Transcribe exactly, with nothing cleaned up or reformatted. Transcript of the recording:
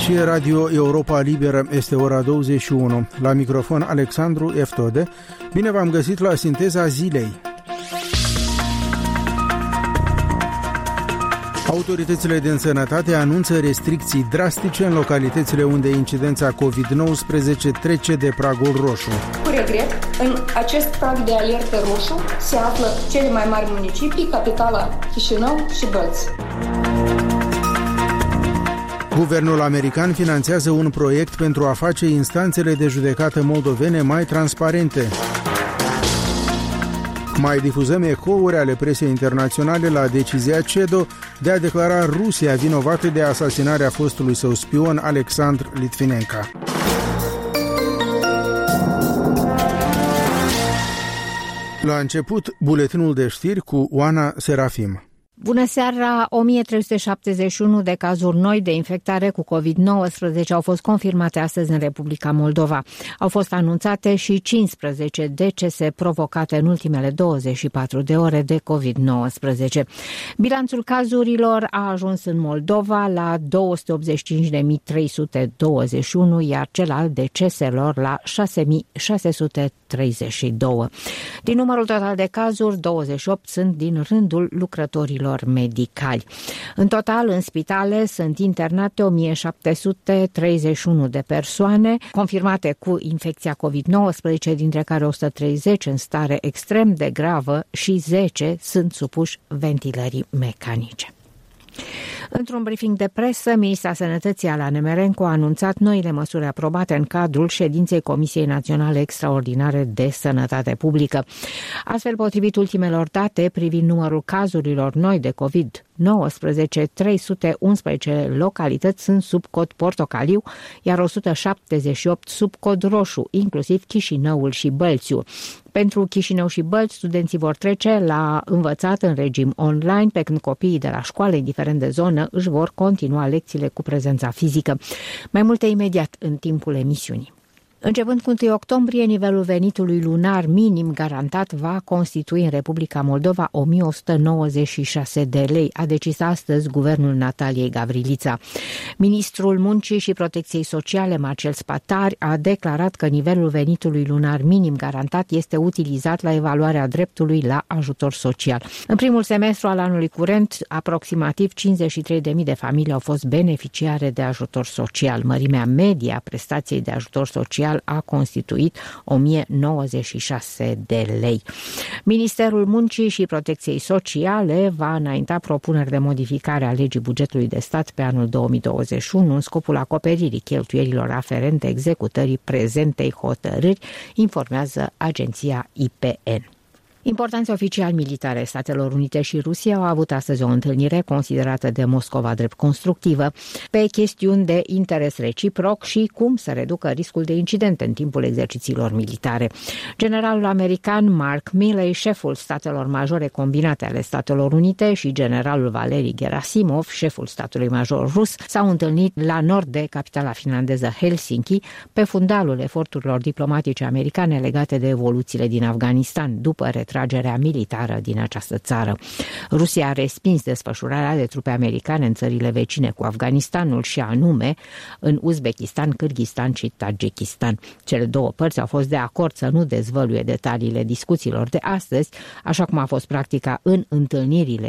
Aici e Radio Europa Liberă, este ora douăzeci și unu. La microfon Alexandru Eftode. Bine v-am găsit la Sinteza Zilei. Autoritățile de sănătate anunță restricții drastice în localitățile unde incidența covid nouăsprezece trece de pragul roșu. Cu regret, în acest prag de alertă roșu se află cele mai mari municipii, capitala Chișinău și Bălți. Guvernul american finanțează un proiect pentru a face instanțele de judecată moldovene mai transparente. Mai difuzăm ecouri ale presei internaționale la decizia C E D O de a declara Rusia vinovată de asasinarea fostului său spion Alexandr Litvinenka. La început, buletinul de știri cu Oana Serafim. Bună seara! o mie trei sute șaptezeci și unu de cazuri noi de infectare cu covid nouăsprezece au fost confirmate astăzi în Republica Moldova. Au fost anunțate și cincisprezece decese provocate în ultimele douăzeci și patru de ore de covid nouăsprezece. Bilanțul cazurilor a ajuns în Moldova la două sute optzeci și cinci de mii trei sute douăzeci și unu, iar cel al deceselor la șase mii șase sute treizeci și doi. Din numărul total de cazuri, douăzeci și opt sunt din rândul lucrătorilor medicali. În total, în spitale sunt internate o mie șapte sute treizeci și unu de persoane confirmate cu infecția covid nouăsprezece, dintre care o sută treizeci în stare extrem de gravă și zece sunt supuși ventilării mecanice. Într-un briefing de presă, ministra Sănătății Ala Nemerenko a anunțat noile măsuri aprobate în cadrul ședinței Comisiei Naționale Extraordinare de Sănătate Publică. Astfel, potrivit ultimelor date privind numărul cazurilor noi de covid nouăsprezece, trei sute unsprezece localități sunt sub cod portocaliu, iar o sută șaptezeci și opt sub cod roșu, inclusiv Chișinăul și Bălțiu. Pentru Chișinău și Bălți, studenții vor trece la învățat în regim online, pe când copiii de la școală, indiferent de zonă, își vor continua lecțiile cu prezența fizică. Mai multe imediat în timpul emisiunii. Începând cu întâi octombrie, nivelul venitului lunar minim garantat va constitui în Republica Moldova o mie o sută nouăzeci și șase de lei, a decis astăzi guvernul Nataliei Gavrilița. Ministrul Muncii și Protecției Sociale, Marcel Spatari, a declarat că nivelul venitului lunar minim garantat este utilizat la evaluarea dreptului la ajutor social. În primul semestru al anului curent, aproximativ cincizeci și trei de mii de familii au fost beneficiare de ajutor social. Mărimea medie a prestației de ajutor social a constituit o mie nouăzeci și șase de lei. Ministerul Muncii și Protecției Sociale va înainta propuneri de modificare a legii bugetului de stat pe anul două mii douăzeci și unu în scopul acoperirii cheltuielilor aferente executării prezentei hotărâri, informează agenția I P N. Importanți oficiali militare ai Statelor Unite și Rusia au avut astăzi o întâlnire considerată de Moscova drept constructivă pe chestiuni de interes reciproc și cum să reducă riscul de incidente în timpul exercițiilor militare. Generalul american Mark Milley, șeful statelor majore combinate ale Statelor Unite, și generalul Valeri Gerasimov, șeful statului major rus, s-au întâlnit la nord de capitala finlandeză Helsinki pe fundalul eforturilor diplomatice americane legate de evoluțiile din Afganistan după retragerea militară din această țară. Rusia a respins desfășurarea de trupe americane în țările vecine cu Afganistanul, și anume în Uzbekistan, Kârghistan și Tajikistan. Cele două părți au fost de acord să nu dezvăluie detaliile discuțiilor de astăzi, așa cum a fost practica în întâlnirile